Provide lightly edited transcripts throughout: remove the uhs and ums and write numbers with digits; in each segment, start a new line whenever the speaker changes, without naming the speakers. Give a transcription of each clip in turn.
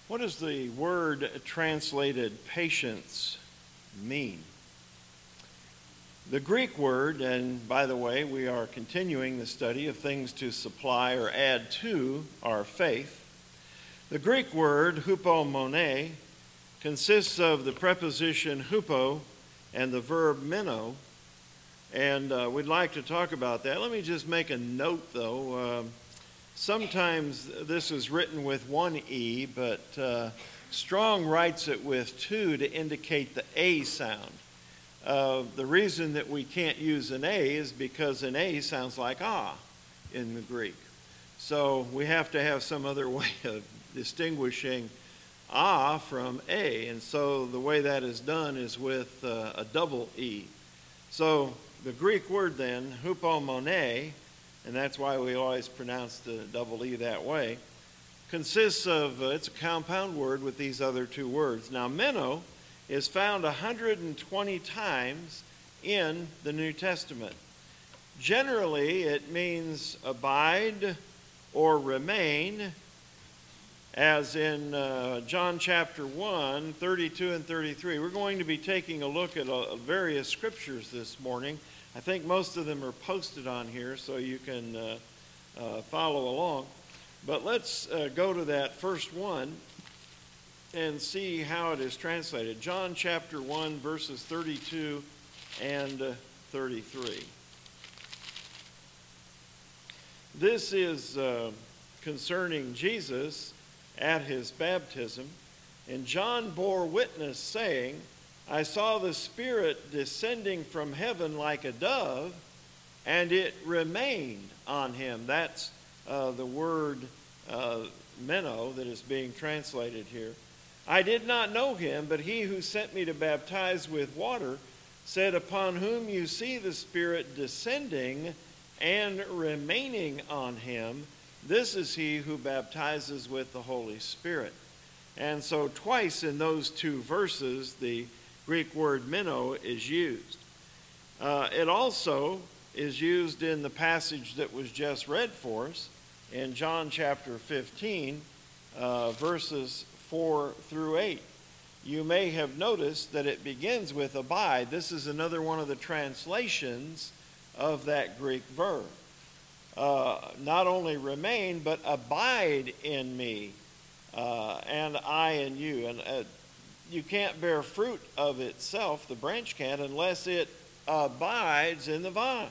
What does the word translated patience mean? The Greek word, and by the way, we are continuing the study of things to supply or add to our faith. The Greek word hupomone consists of the preposition hupo and the verb meno, and we'd like to talk about that. Let me just make a note, though. Sometimes this is written with one E, but Strong writes it with two to indicate the A sound. The reason that we can't use an A is because an A sounds like ah in the Greek. So we have to have some other way of distinguishing ah from A. And so the way that is done is with a double E. So the Greek word then, hupomone, and that's why we always pronounce the double E that way, consists of, it's a compound word with these other two words. Now, meno is found 120 times in the New Testament. Generally, it means abide or remain, as in John chapter 1, 32 and 33. We're going to be taking a look at various scriptures this morning. I think most of them are posted on here so you can follow along. But let's go to that first one and see how it is translated. John chapter 1, verses 32 and 33. This is concerning Jesus at his baptism. And John bore witness, saying, I saw the Spirit descending from heaven like a dove, and it remained on him. That's the word meno that is being translated here. I did not know him, but he who sent me to baptize with water said, upon whom you see the Spirit descending and remaining on him, this is he who baptizes with the Holy Spirit. And so twice in those two verses, the Greek word meno is used. It also is used in the passage that was just read for us in John chapter 15, verses 4 through 8. You may have noticed that it begins with abide. This is another one of the translations of that Greek verb. Not only remain, but abide in me, and I in you. And you can't bear fruit of itself, the branch can't, unless it abides in the vine.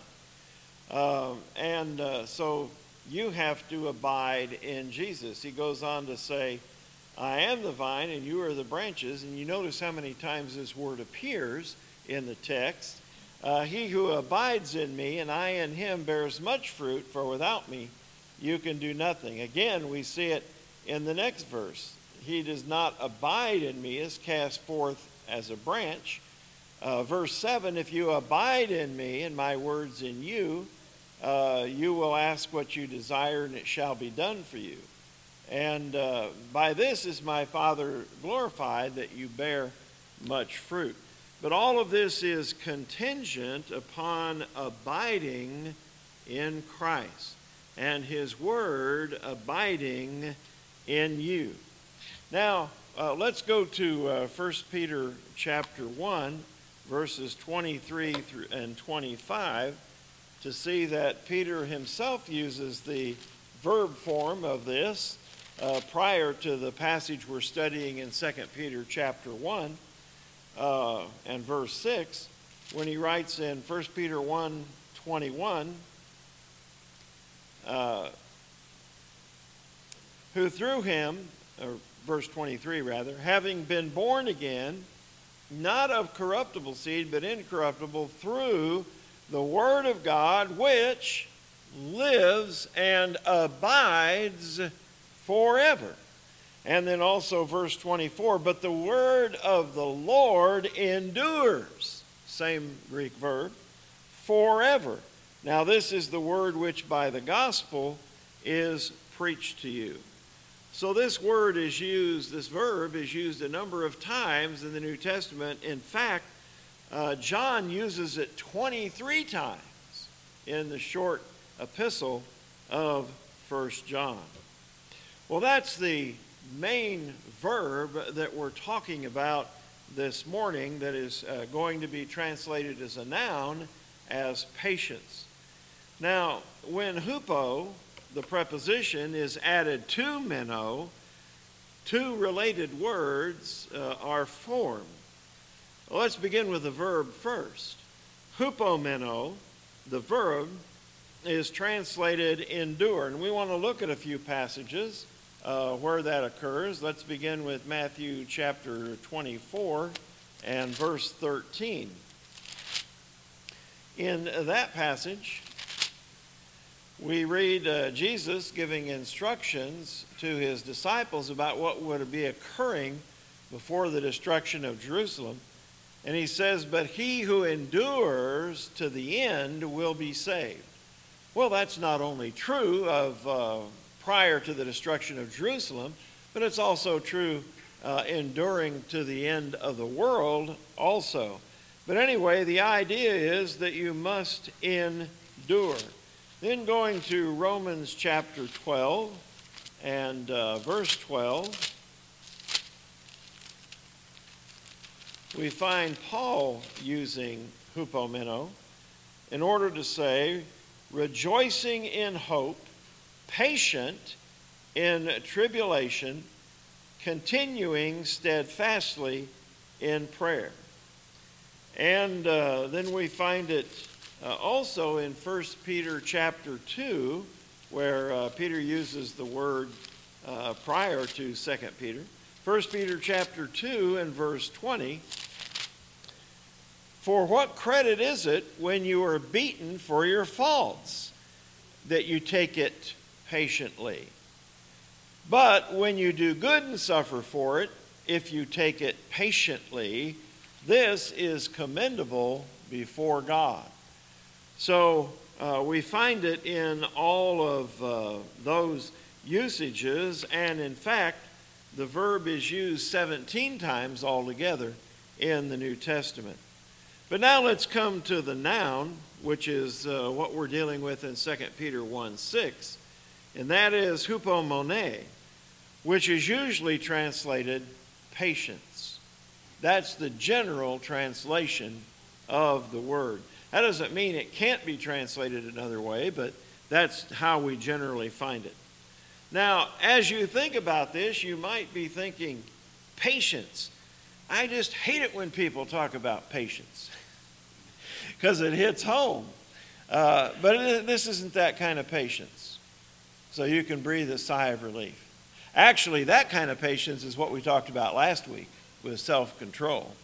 So you have to abide in Jesus. He goes on to say, I am the vine and you are the branches. And you notice how many times this word appears in the text. He who abides in me and I in him bears much fruit, for without me you can do nothing. Again, we see it in the next verse. He does not abide in me is cast forth as a branch. Verse 7, if you abide in me and my words in you, you will ask what you desire and it shall be done for you. And by this is my Father glorified, that you bear much fruit. But all of this is contingent upon abiding in Christ and his word abiding in you. Now, let's go to 1 Peter chapter 1, verses 23 and 25, to see that Peter himself uses the verb form of this prior to the passage we're studying in 2 Peter chapter 1 and verse 6, when he writes in 1 Peter 1:21, who through him, or verse 23 rather, having been born again, not of corruptible seed, but incorruptible, through the word of God, which lives and abides forever. And then also verse 24, but the word of the Lord endures, same Greek verb, forever. Now this is the word which by the gospel is preached to you. So this word is used, this verb is used a number of times in the New Testament. In fact, John uses it 23 times in the short epistle of 1 John. Well, that's the main verb that we're talking about this morning that is going to be translated as a noun as patience. Now, when hupo, the preposition, is added to meno, two related words are formed. Well, let's begin with the verb first. Hupomeno, the verb, is translated endure. And we want to look at a few passages where that occurs. Let's begin with Matthew chapter 24 and verse 13. In that passage, we read Jesus giving instructions to his disciples about what would be occurring before the destruction of Jerusalem. And he says, "But he who endures to the end will be saved." Well, that's not only true of prior to the destruction of Jerusalem, but it's also true enduring to the end of the world also. But anyway, the idea is that you must endure. Then going to Romans chapter 12 and verse 12, we find Paul using hupomeno in order to say, rejoicing in hope, patient in tribulation, continuing steadfastly in prayer. And then we find it also in 1 Peter chapter 2, where Peter uses the word prior to 2 Peter. 1 Peter chapter 2 and verse 20, "For what credit is it when you are beaten for your faults, that you take it patiently? But when you do good and suffer for it, if you take it patiently, this is commendable before God." So we find it in all of those usages, and in fact, the verb is used 17 times altogether in the New Testament. But now let's come to the noun, which is what we're dealing with in 2 Peter 1:6, and that is hupomone, which is usually translated patience. That's the general translation of the word. That doesn't mean it can't be translated another way, but that's how we generally find it. Now, as you think about this, you might be thinking, patience. I just hate it when people talk about patience because it hits home. But this isn't that kind of patience. So you can breathe a sigh of relief. Actually, that kind of patience is what we talked about last week with self-control.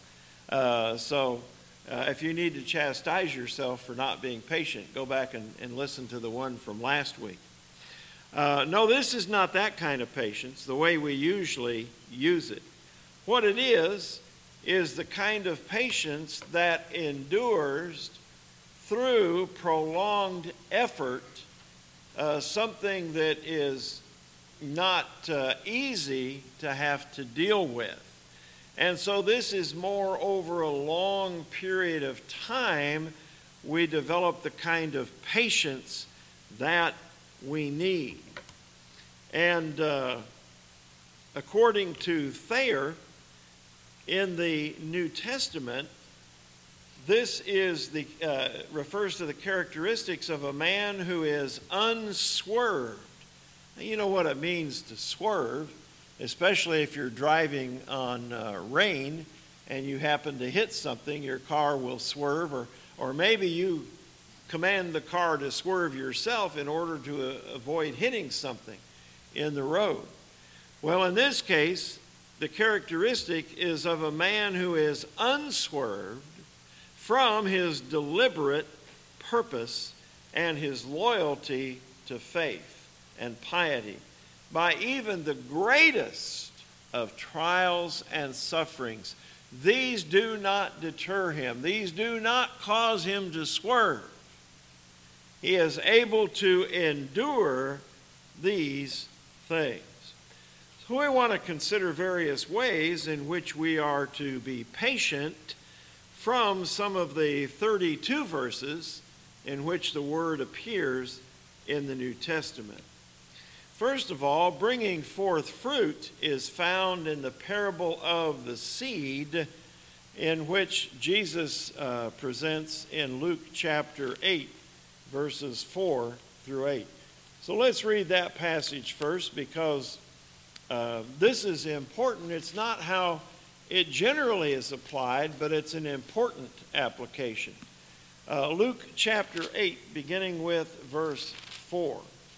If you need to chastise yourself for not being patient, go back and listen to the one from last week. No, this is not that kind of patience, the way we usually use it. What it is the kind of patience that endures through prolonged effort, something that is not easy to have to deal with. And so this is more over a long period of time we develop the kind of patience that we need. And according to Thayer, in the New Testament, this is refers to the characteristics of a man who is unswerved. Now, you know what it means to swerve, especially if you're driving on rain and you happen to hit something, your car will swerve, or maybe you command the car to swerve yourself in order to avoid hitting something in the road. Well, in this case, the characteristic is of a man who is unswerved from his deliberate purpose and his loyalty to faith and piety by even the greatest of trials and sufferings. These do not deter him. These do not cause him to swerve. He is able to endure these things. So we want to consider various ways in which we are to be patient from some of the 32 verses in which the word appears in the New Testament. First of all, bringing forth fruit is found in the parable of the seed, in which Jesus presents in Luke chapter 8, verses 4 through 8. So let's read that passage first, because this is important. It's not how it generally is applied, but it's an important application. Luke chapter 8, beginning with verse 4.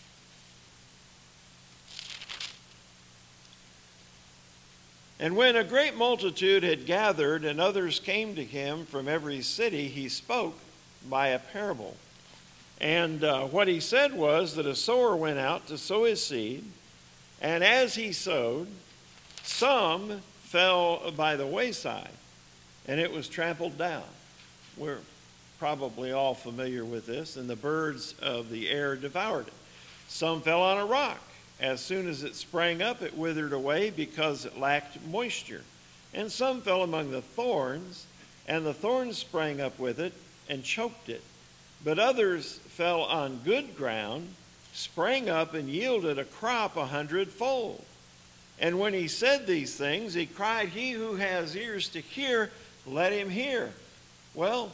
And when a great multitude had gathered, and others came to him from every city, he spoke by a parable. And what he said was that a sower went out to sow his seed, and as he sowed, some fell by the wayside, and it was trampled down. We're probably all familiar with this. And the birds of the air devoured it. Some fell on a rock. As soon as it sprang up, it withered away because it lacked moisture. And some fell among the thorns, and the thorns sprang up with it and choked it. But others fell on good ground, sprang up, and yielded a crop 100-fold. And when he said these things, he cried, "He who has ears to hear, let him hear." Well,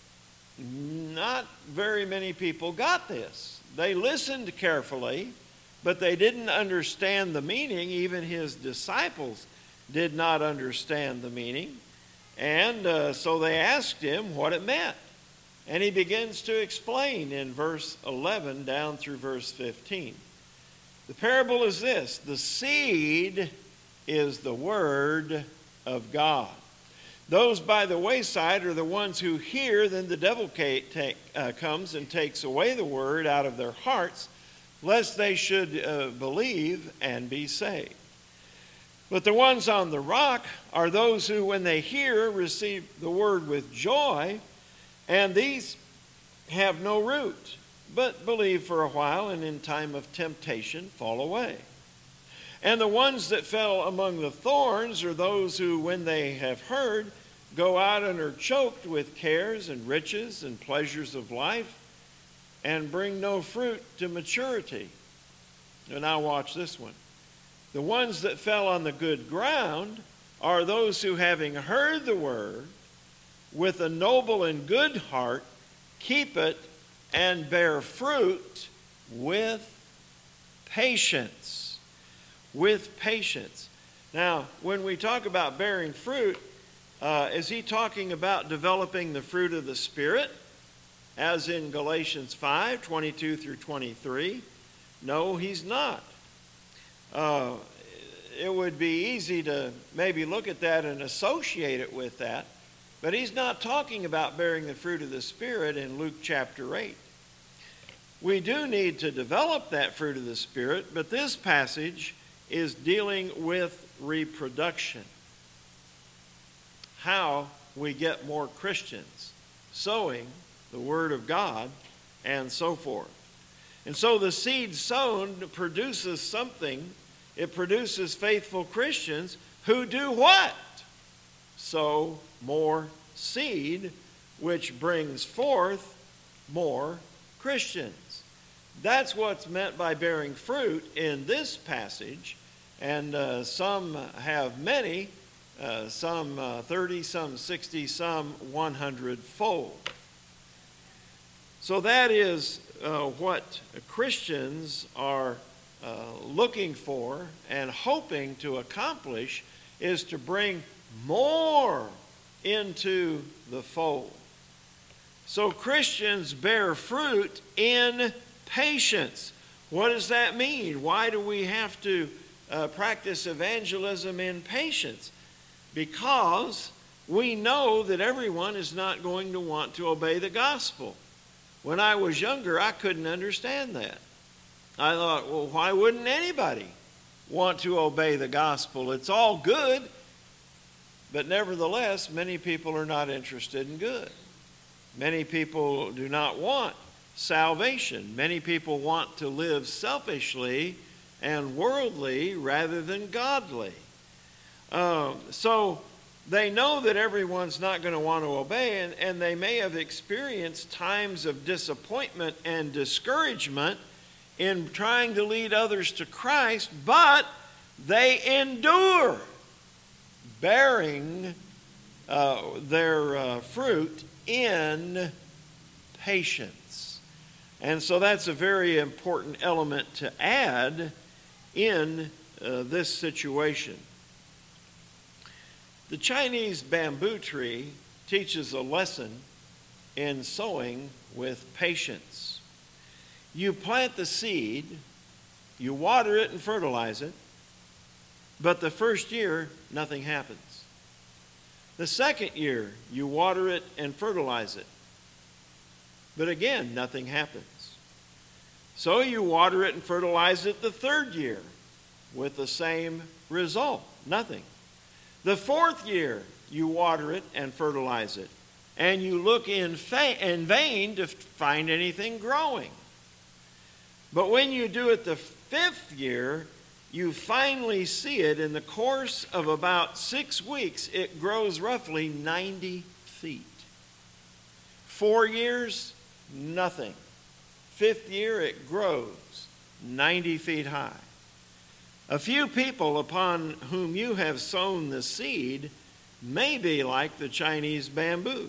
not very many people got this. They listened carefully, but they didn't understand the meaning. Even his disciples did not understand the meaning. And so they asked him what it meant. And he begins to explain in verse 11 down through verse 15. The parable is this: the seed is the word of God. Those by the wayside are the ones who hear, then the devil comes and takes away the word out of their hearts, lest they should believe and be saved. But the ones on the rock are those who, when they hear, receive the word with joy, and these have no root, but believe for a while, and in time of temptation fall away. And the ones that fell among the thorns are those who, when they have heard, go out and are choked with cares and riches and pleasures of life, and bring no fruit to maturity. And now watch this one. The ones that fell on the good ground are those who, having heard the word, with a noble and good heart, keep it and bear fruit with patience. With patience. Now, when we talk about bearing fruit, is he talking about developing the fruit of the Spirit, as in Galatians 5, 22 through 23? No, he's not. It would be easy to maybe look at that and associate it with that, but he's not talking about bearing the fruit of the Spirit in Luke chapter 8. We do need to develop that fruit of the Spirit, but this passage is dealing with reproduction. How we get more Christians sowing the Word of God and so forth. And so the seed sown produces something. It produces faithful Christians who do what? Sow more seed, which brings forth more Christians. That's what's meant by bearing fruit in this passage. And some have many, some 30, some 60, some 100-fold. So that is what Christians are looking for and hoping to accomplish, is to bring more into the fold. So Christians bear fruit in patience. What does that mean? Why do we have to practice evangelism in patience? Because we know that everyone is not going to want to obey the gospel. When I was younger, I couldn't understand that. I thought, well, why wouldn't anybody want to obey the gospel? It's all good, but nevertheless, many people are not interested in good. Many people do not want salvation. Many people want to live selfishly and worldly rather than godly. So they know that everyone's not going to want to obey, and they may have experienced times of disappointment and discouragement in trying to lead others to Christ, but they endure, bearing their fruit in patience. And so that's a very important element to add in this situation. The Chinese bamboo tree teaches a lesson in sowing with patience. You plant the seed, you water it and fertilize it, but the first year, nothing happens. The second year, you water it and fertilize it, but again, nothing happens. So you water it and fertilize it the third year with the same result, nothing. The fourth year, you water it and fertilize it, and you look in vain to find anything growing. But when you do it the fifth year, you finally see it. In the course of about 6 weeks, it grows roughly 90 feet. 4 years, nothing. Fifth year, it grows 90 feet high. A few people upon whom you have sown the seed may be like the Chinese bamboo.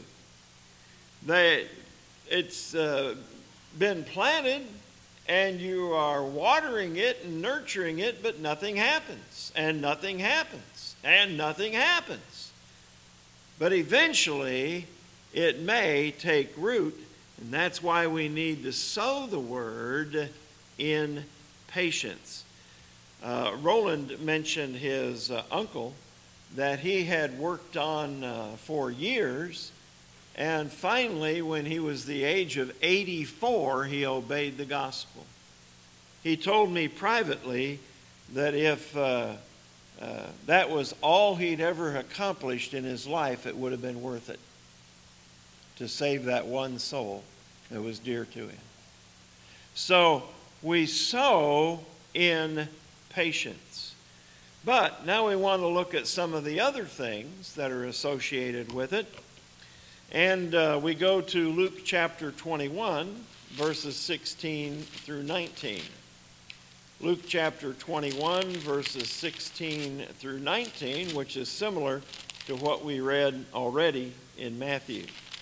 It's been planted, and you are watering it and nurturing it, but nothing happens, and nothing happens, and nothing happens. But eventually, it may take root, and that's why we need to sow the word in patience. Roland mentioned his uncle that he had worked on for years, and finally, when he was the age of 84, he obeyed the gospel. He told me privately that if that was all he'd ever accomplished in his life, it would have been worth it to save that one soul that was dear to him. So we sow in patience. But now we want to look at some of the other things that are associated with it. And we go to Luke chapter 21, verses 16 through 19. Luke chapter 21, verses 16 through 19, which is similar to what we read already in Matthew.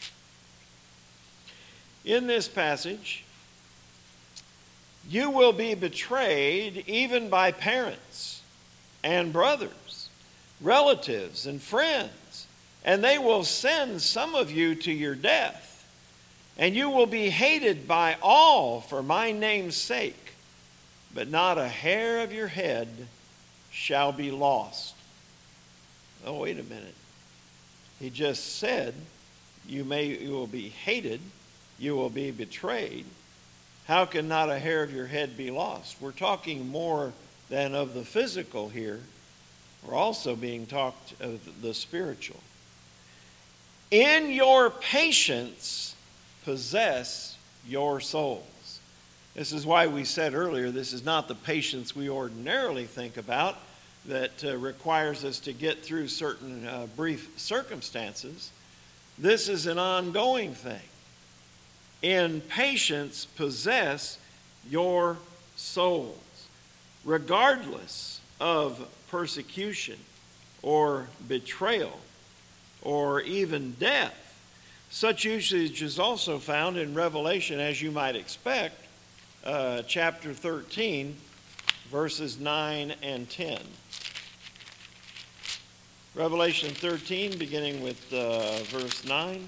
In this passage, you will be betrayed even by parents and brothers, relatives and friends, and they will send some of you to your death. And you will be hated by all for my name's sake, but not a hair of your head shall be lost. Oh, wait a minute. He just said you will be hated, you will be betrayed. How can not a hair of your head be lost? We're talking more than of the physical here. We're also being talked of the spiritual. In your patience, possess your souls. This is why we said earlier, this is not the patience we ordinarily think about that requires us to get through certain brief circumstances. This is an ongoing thing. In patience, possess your souls, regardless of persecution or betrayal or even death. Such usage is also found in Revelation, as you might expect, chapter 13, verses 9 and 10. Revelation 13, beginning with verse 9.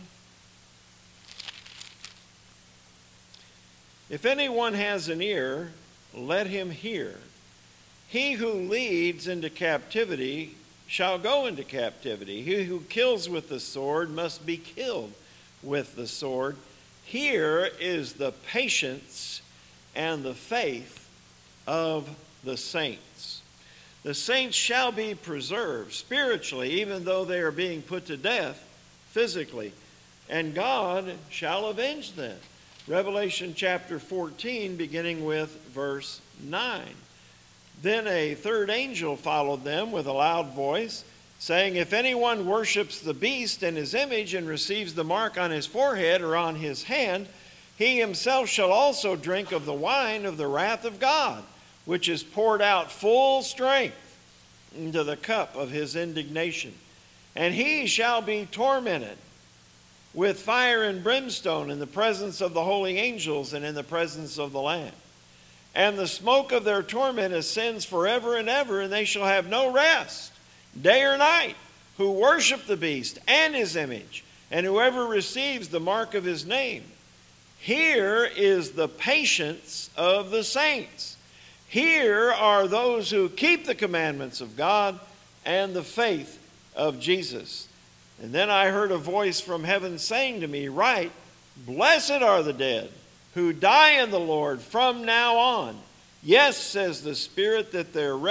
If anyone has an ear, let him hear. He who leads into captivity shall go into captivity. He who kills with the sword must be killed with the sword. Here is the patience and the faith of the saints. The saints shall be preserved spiritually, even though they are being put to death physically, and God shall avenge them. Revelation chapter 14, beginning with verse 9. Then a third angel followed them with a loud voice, saying, if anyone worships the beast and his image and receives the mark on his forehead or on his hand, he himself shall also drink of the wine of the wrath of God, which is poured out full strength into the cup of his indignation. And he shall be tormented with fire and brimstone in the presence of the holy angels and in the presence of the Lamb. And the smoke of their torment ascends forever and ever, and they shall have no rest, day or night, who worship the beast and his image, and whoever receives the mark of his name. Here is the patience of the saints. Here are those who keep the commandments of God and the faith of Jesus. And then I heard a voice from heaven saying to me, Write, blessed are the dead who die in the Lord from now on. Yes, says the Spirit, that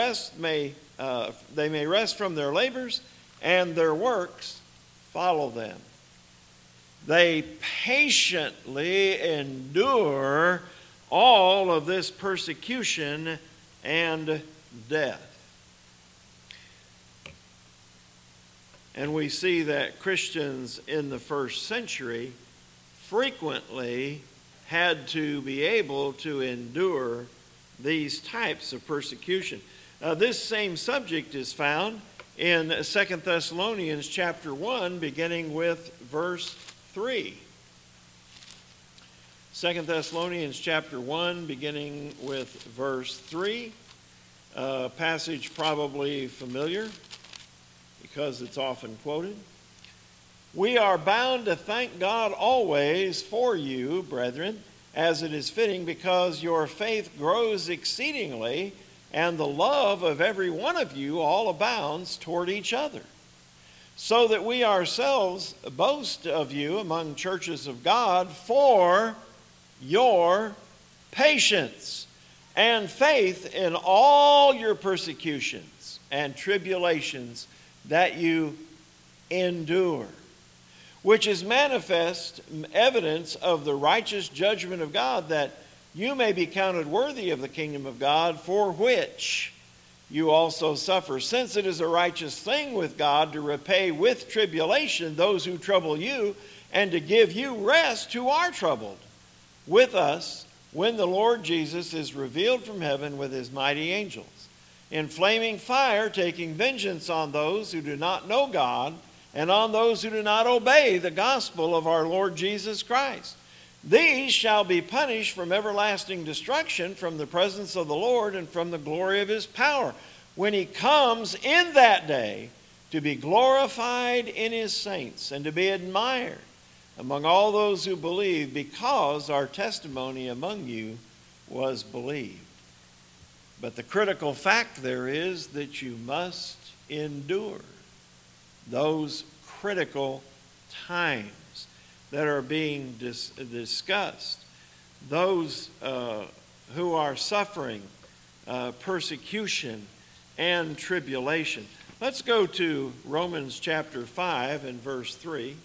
they may rest from their labors, and their works follow them. They patiently endure all of this persecution and death. And we see that Christians in the first century frequently had to be able to endure these types of persecution. This same subject is found in 2 Thessalonians chapter 1, beginning with verse 3. 2 Thessalonians chapter 1, beginning with verse 3. A passage probably familiar because it's often quoted. We are bound to thank God always for you, brethren, as it is fitting, because your faith grows exceedingly, and the love of every one of you all abounds toward each other. So that we ourselves boast of you among churches of God for your patience and faith in all your persecutions and tribulations that you endure, which is manifest evidence of the righteous judgment of God, that you may be counted worthy of the kingdom of God, for which you also suffer, since it is a righteous thing with God to repay with tribulation those who trouble you, and to give you rest who are troubled with us when the Lord Jesus is revealed from heaven with his mighty angels, in flaming fire, taking vengeance on those who do not know God, and on those who do not obey the gospel of our Lord Jesus Christ. These shall be punished from everlasting destruction, from the presence of the Lord and from the glory of his power, when he comes in that day to be glorified in his saints and to be admired among all those who believe, because our testimony among you was believed. But the critical fact there is that you must endure those critical times that are being discussed. Those who are suffering persecution and tribulation. Let's go to Romans chapter 5 and verse 3.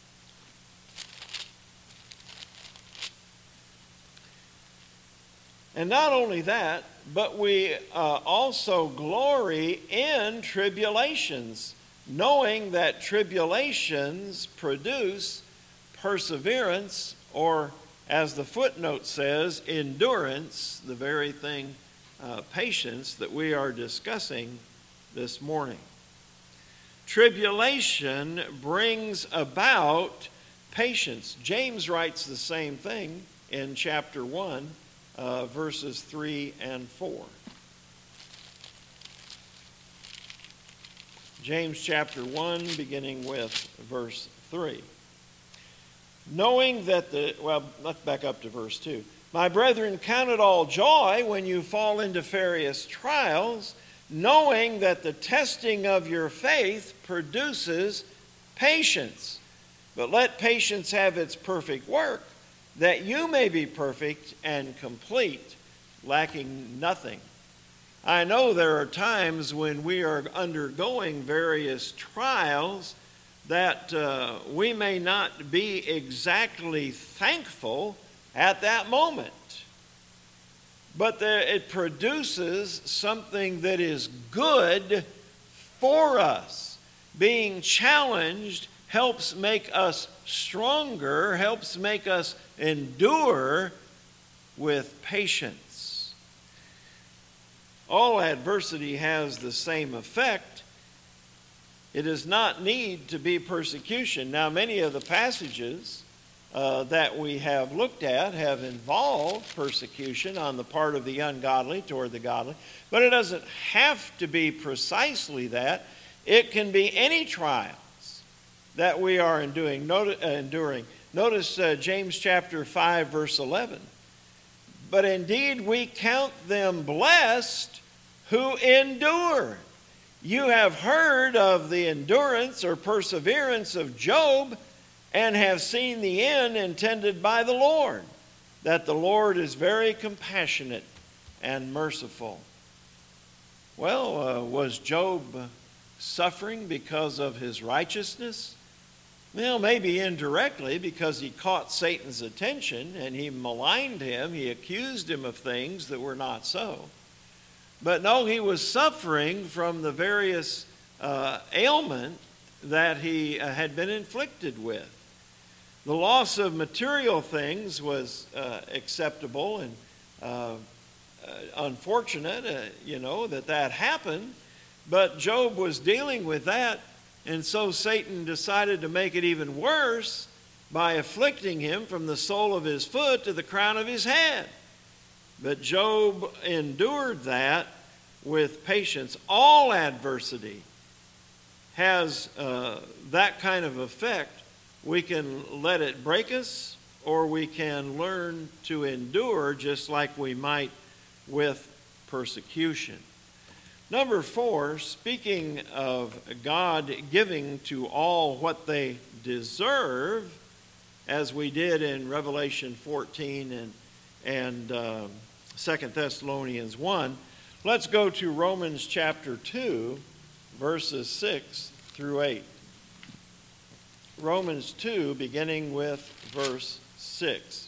And not only that, but we also glory in tribulations, knowing that tribulations produce perseverance, or as the footnote says, endurance, the very thing, patience, that we are discussing this morning. Tribulation brings about patience. James writes the same thing in chapter 1. Verses 3 and 4. James chapter 1, beginning with verse 3. Knowing that let's back up to verse 2. My brethren, count it all joy when you fall into various trials, knowing that the testing of your faith produces patience. But let patience have its perfect work, that you may be perfect and complete, lacking nothing. I know there are times when we are undergoing various trials that we may not be exactly thankful at that moment. But it produces something that is good for us. Being challenged helps make us stronger, helps make us endure with patience. All adversity has the same effect. It does not need to be persecution. Now, many of the passages that we have looked at have involved persecution on the part of the ungodly toward the godly, but it doesn't have to be precisely that. It can be any trials that we are enduring. Notice James chapter 5, verse 11. But indeed we count them blessed who endure. You have heard of the endurance or perseverance of Job, and have seen the end intended by the Lord, that the Lord is very compassionate and merciful. Well, was Job suffering because of his righteousness? Well, maybe indirectly, because he caught Satan's attention and he maligned him. He accused him of things that were not so. But no, he was suffering from the various ailment that he had been inflicted with. The loss of material things was acceptable and unfortunate, that happened. But Job was dealing with that, and so Satan decided to make it even worse by afflicting him from the sole of his foot to the crown of his head. But Job endured that with patience. All adversity has that kind of effect. We can let it break us, or we can learn to endure just like we might with persecution. Number 4, speaking of God giving to all what they deserve, as we did in Revelation 14 and 2 Thessalonians 1, let's go to Romans chapter 2, verses 6 through 8. Romans 2, beginning with verse 6.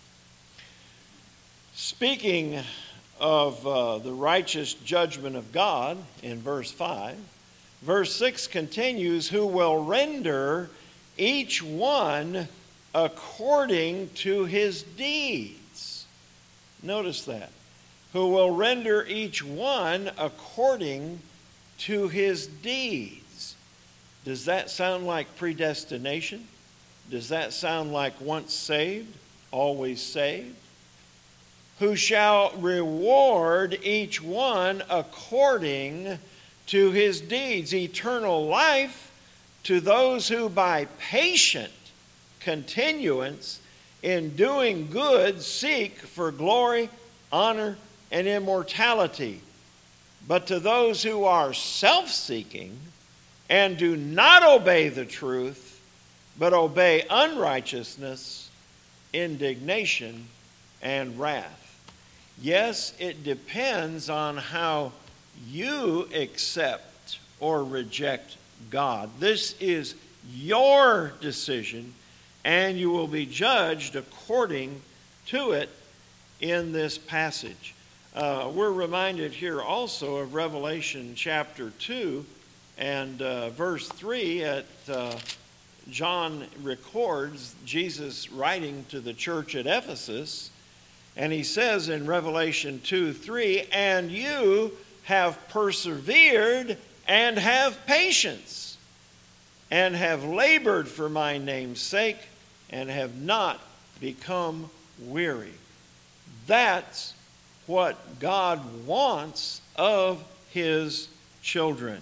Speaking of the righteous judgment of God in verse 5, verse 6 continues, who will render each one according to his deeds. Notice that. Who will render each one according to his deeds. Does that sound like predestination? Does that sound like once saved, always saved? Who shall reward each one according to his deeds. Eternal life to those who by patient continuance in doing good seek for glory, honor, and immortality. But to those who are self-seeking and do not obey the truth, but obey unrighteousness, indignation, and wrath. Yes, it depends on how you accept or reject God. This is your decision, and you will be judged according to it in this passage. We're reminded here also of Revelation chapter 2 and verse 3. John records Jesus writing to the church at Ephesus, and he says in Revelation 2:3, and you have persevered and have patience, and have labored for my name's sake, and have not become weary. That's what God wants of his children.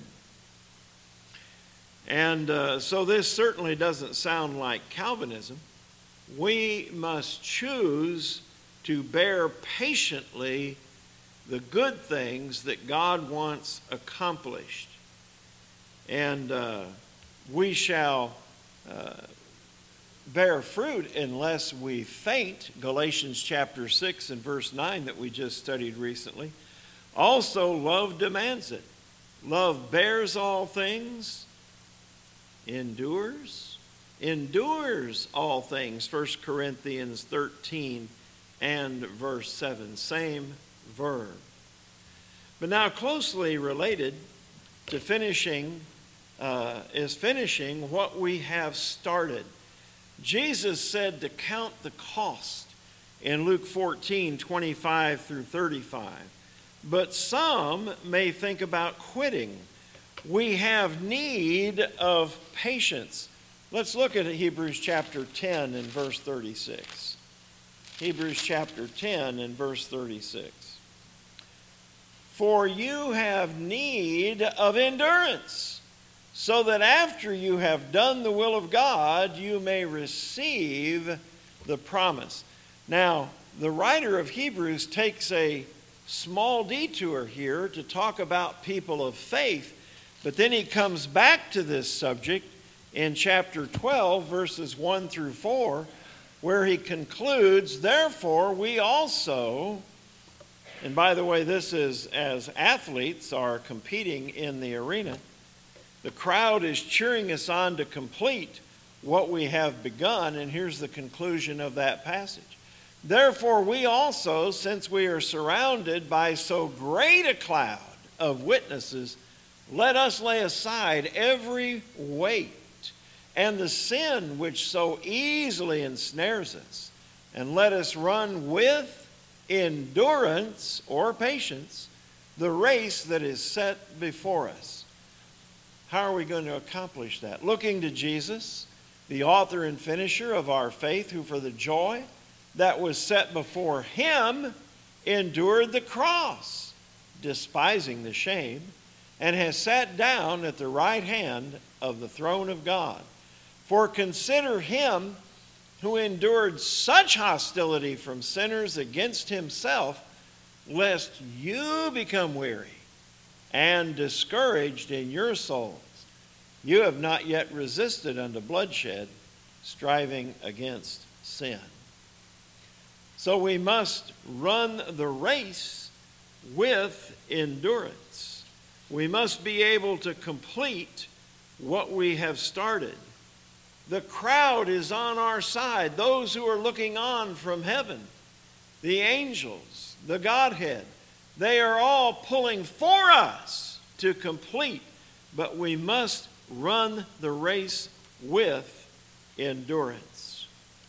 And so this certainly doesn't sound like Calvinism. We must choose to bear patiently the good things that God wants accomplished. And we shall bear fruit unless we faint. Galatians chapter 6 and verse 9 that we just studied recently. Also, love demands it. Love bears all things, endures all things. 1 Corinthians 13 and verse 7, same verb. But now closely related to finishing is finishing what we have started. Jesus said to count the cost in Luke 14:25 through 35. But some may think about quitting. We have need of patience. Let's look at Hebrews chapter 10 and verse 36. Hebrews chapter 10 and verse 36. For you have need of endurance, so that after you have done the will of God, you may receive the promise. Now, the writer of Hebrews takes a small detour here to talk about people of faith, but then he comes back to this subject in chapter 12, verses 1 through 4, where he concludes, therefore we also, and by the way, this is as athletes are competing in the arena, the crowd is cheering us on to complete what we have begun, and here's the conclusion of that passage. Therefore we also, since we are surrounded by so great a cloud of witnesses, let us lay aside every weight and the sin which so easily ensnares us, and let us run with endurance or patience the race that is set before us. How are we going to accomplish that? Looking to Jesus, the author and finisher of our faith, who for the joy that was set before him endured the cross, despising the shame, and has sat down at the right hand of the throne of God. For consider him who endured such hostility from sinners against himself, lest you become weary and discouraged in your souls. You have not yet resisted unto bloodshed, striving against sin. So we must run the race with endurance. We must be able to complete what we have started. The crowd is on our side, those who are looking on from heaven, the angels, the Godhead. They are all pulling for us to complete, but we must run the race with endurance.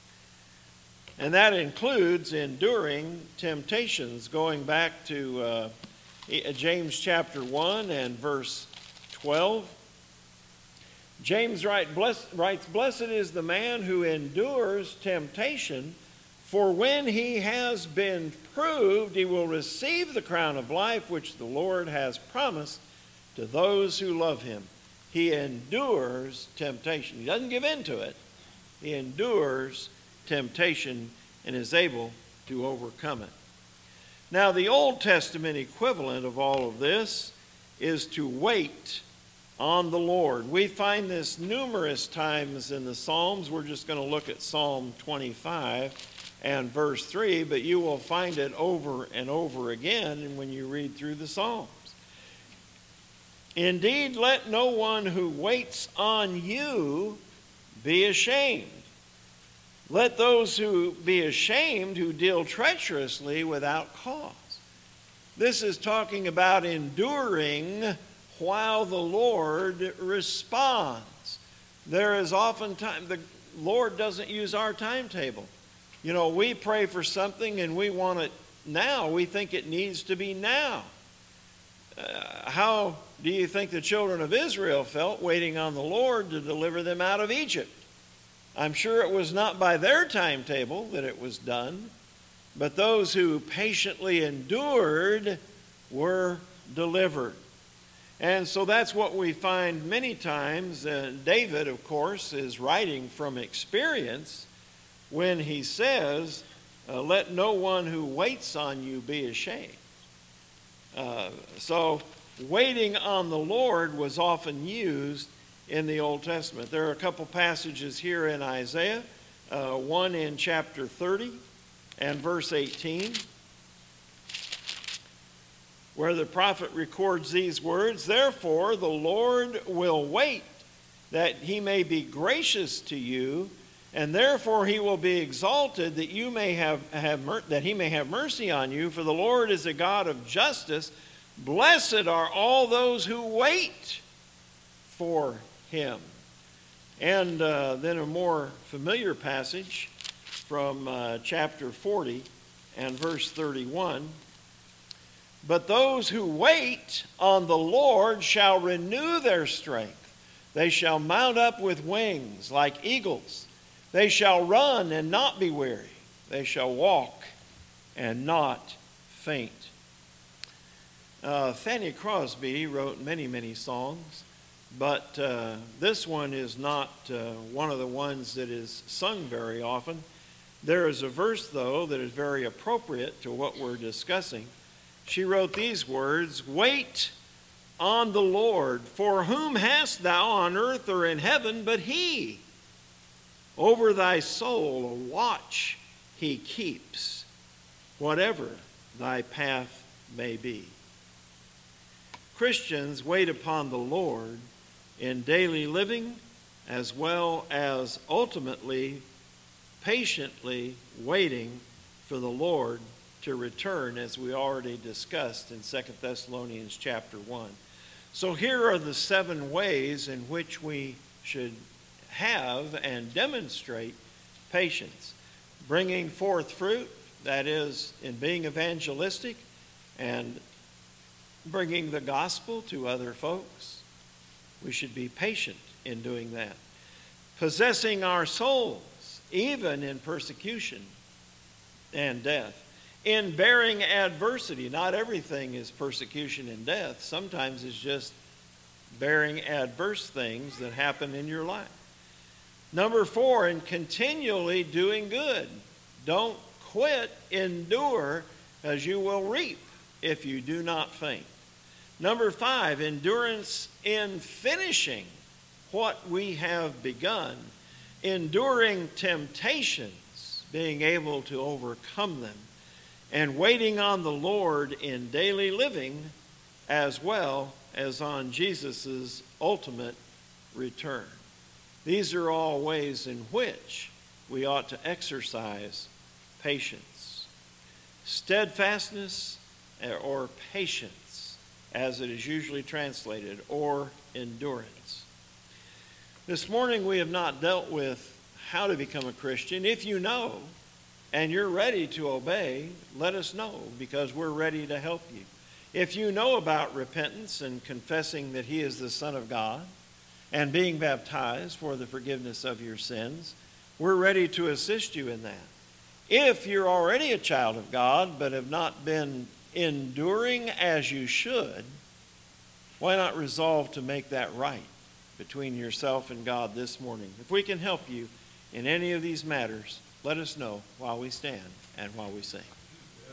And that includes enduring temptations, going back to James chapter 1 and verse 12. James writes, blessed is the man who endures temptation, for when he has been proved, he will receive the crown of life which the Lord has promised to those who love him. He endures temptation. He doesn't give in to it. He endures temptation and is able to overcome it. Now, the Old Testament equivalent of all of this is to wait on the Lord. We find this numerous times in the Psalms. We're just going to look at Psalm 25 and verse 3, but you will find it over and over again when you read through the Psalms. Indeed, let no one who waits on you be ashamed. Let those who be ashamed who deal treacherously without cause. This is talking about enduring while the Lord responds. There is oftentimes, the Lord doesn't use our timetable. You know, we pray for something and we want it now. We think it needs to be now. How do you think the children of Israel felt waiting on the Lord to deliver them out of Egypt? I'm sure it was not by their timetable that it was done, but those who patiently endured were delivered. And so that's what we find many times. David, of course, is writing from experience when he says, let no one who waits on you be ashamed. So waiting on the Lord was often used in the Old Testament. There are a couple passages here in Isaiah, one in chapter 30 and verse 18, where the prophet records these words, therefore the Lord will wait that he may be gracious to you, and therefore he will be exalted that you may that he may have mercy on you, for the Lord is a God of justice. Blessed are all those who wait for him. And then a more familiar passage from chapter 40 and verse 31. But those who wait on the Lord shall renew their strength. They shall mount up with wings like eagles. They shall run and not be weary. They shall walk and not faint. Fanny Crosby wrote many, many songs, but this one is not one of the ones that is sung very often. There is a verse, though, that is very appropriate to what we're discussing. She wrote these words, "Wait on the Lord, for whom hast thou on earth or in heaven but he? Over thy soul a watch he keeps, whatever thy path may be." Christians wait upon the Lord in daily living as well as ultimately patiently waiting for the Lord to return, as we already discussed in 2 Thessalonians chapter 1. So here are the 7 ways in which we should have and demonstrate patience. Bringing forth fruit, that is, in being evangelistic and bringing the gospel to other folks. We should be patient in doing that. Possessing our souls, even in persecution and death. In bearing adversity, not everything is persecution and death. Sometimes it's just bearing adverse things that happen in your life. Number 4, in continually doing good. Don't quit, endure, as you will reap if you do not faint. Number 5, endurance in finishing what we have begun, enduring temptations, being able to overcome them, and waiting on the Lord in daily living as well as on Jesus' ultimate return. These are all ways in which we ought to exercise patience. Steadfastness or patience, as it is usually translated, or endurance. This morning we have not dealt with how to become a Christian. If you know and you're ready to obey, let us know, because we're ready to help you. If you know about repentance and confessing that He is the Son of God and being baptized for the forgiveness of your sins, we're ready to assist you in that. If you're already a child of God but have not been enduring as you should, why not resolve to make that right between yourself and God this morning? If we can help you in any of these matters, let us know while we stand and while we sing.